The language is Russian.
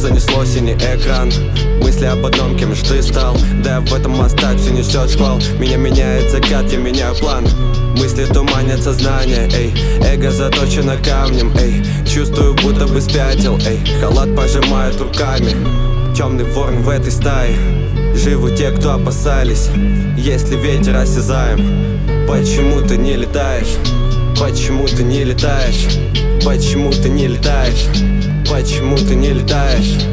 занесло синий экран. Мысли об одном, кем же ты стал. Да в этом мостах все несет шквал. Меня меняет закат, я меняю план. Мысли туманят сознание, эй. Эго заточено камнем, эй. Чувствую, будто бы спятил, эй. Халат пожимают руками. Темный ворон в этой стае. Живут те, кто опасались. Если ветер осязаем, почему ты не летаешь? Почему ты не летаешь? Почему ты не летаешь? Почему ты не летаешь?